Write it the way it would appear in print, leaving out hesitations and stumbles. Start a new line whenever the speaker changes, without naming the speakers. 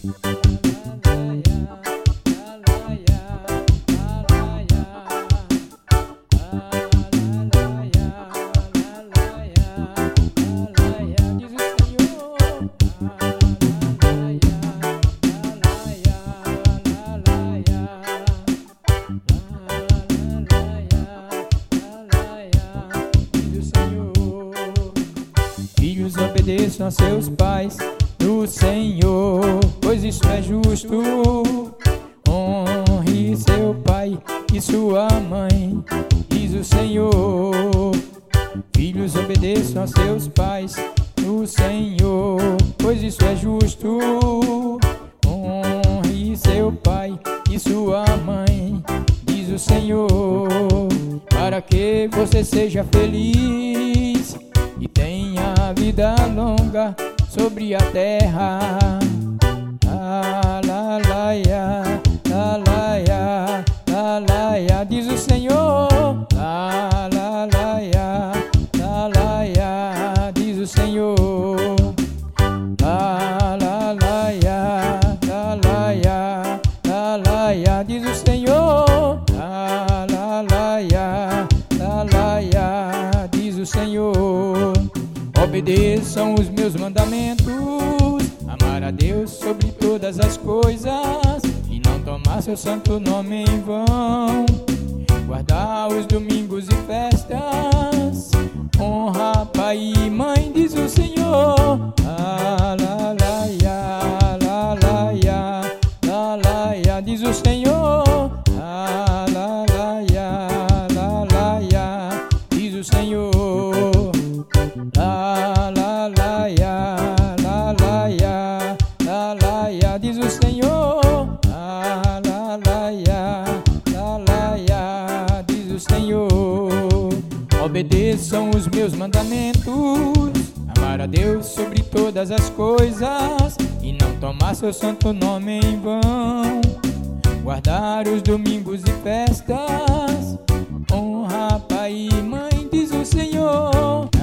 Filhos, obedeçam a seus pais no Senhor, pois isso é justo. Honre seu pai e sua mãe, diz o Senhor. Filhos, obedeçam a seus pais no Senhor, pois isso é justo. Honre seu pai e sua mãe, diz o Senhor, para que você seja feliz e tenha vida longa sobre a terra. Alalaia, lalaia, lalaia, diz o Senhor. Alalaia, lalaia, diz o Senhor. Alalaia, lalaia, lalaia, diz o Senhor. Alalaia, lalaia, diz o Senhor. Obedeçam os meus mandamentos, amar a Deus sobre todas as coisas e não tomar seu santo nome em vão. Guardar os domingos e festas, honra pai e mãe, diz o Senhor. Alalaia, lalaia, lalaia, diz o Senhor. Alalaia, lalaia, diz o Senhor. Lalaia, lalaia, lalaia, diz o Senhor. Lalaia, lalaia, diz o Senhor. Obedeçam os meus mandamentos, amar a Deus sobre todas as coisas e não tomar seu santo nome em vão. Guardar os domingos e festas, honra pai e mãe, diz o Senhor.